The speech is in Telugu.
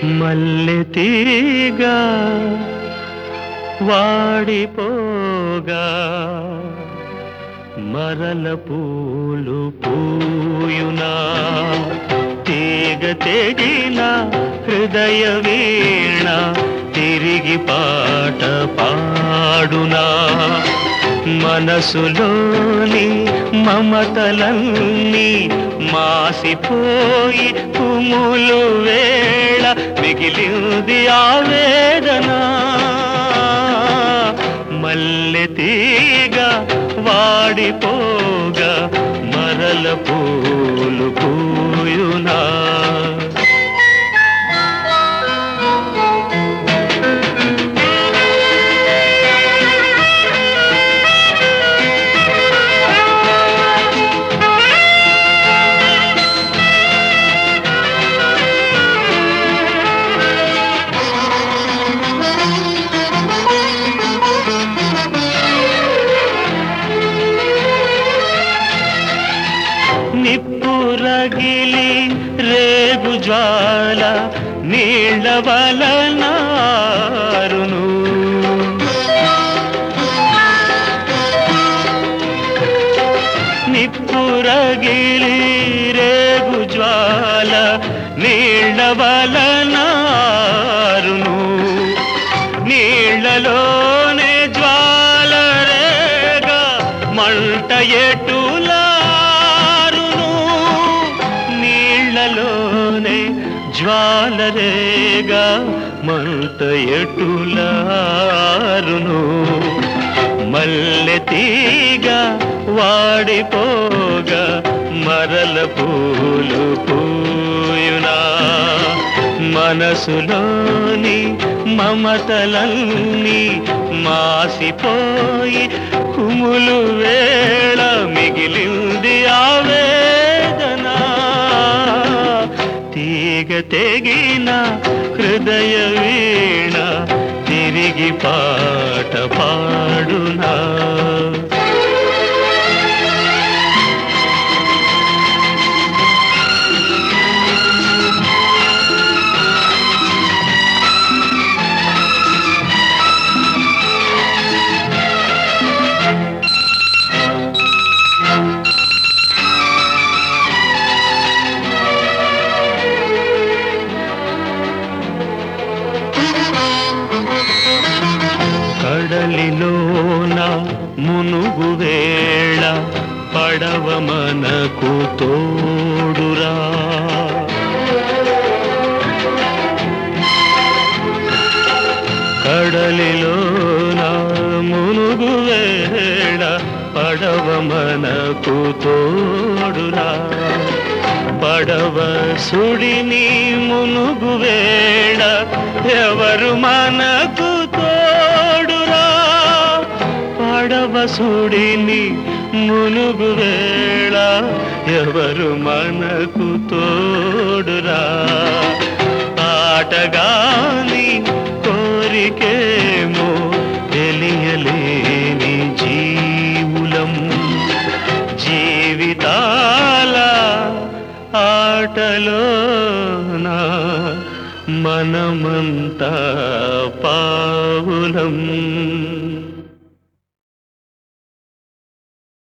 మల్లె తీగ వాడిపోగా మరల పూలు పూయునా తీగ తెగిన హృదయ వీణ తిరిగి పాట పాడునా మనసులోని మమతలన్నీ మాసిపోయి కుములు వేళ మిగిలింది ఆవేదన మల్లె తీగ వాడిపోగా మరల పూలు పూయునా నిప్పురగిలి రేగు జ్వాల నీళ్ళ వలనారును నిప్పురగిలి రేగు జ్వాల నీళ్ళ వలనారును నీళ్ళలోనే జ్వాల రేగా మంట ఎటులా జ్వాలరేగా మంట ఎటులారును మల్లె తీగ వాడిపోగా మరల పూలు పూయునా మనసులోని మమతలన్నీ మాసిపోయి కుములు వేళ మిగిలింది ఆవేదన తీగ తెగిన హృదయ వీణ తిరిగి పాట పాడునా కడలిలోన మునుగు వేళ పడవ మనకు తోడురా కడలిలోన మునుగు వేళ పడవ మనకు తోడురా పడవ సుడిని మునుగు వేళ ఎవరు మనకు తోడురా పడవ సుడిని మునుగు వేళ ఎవరు మనకు తోడురా ఆటగాని కోరికేమో తెలియలేని జీవులం జీవితాల ఆటలోనా మనమంతా పావులం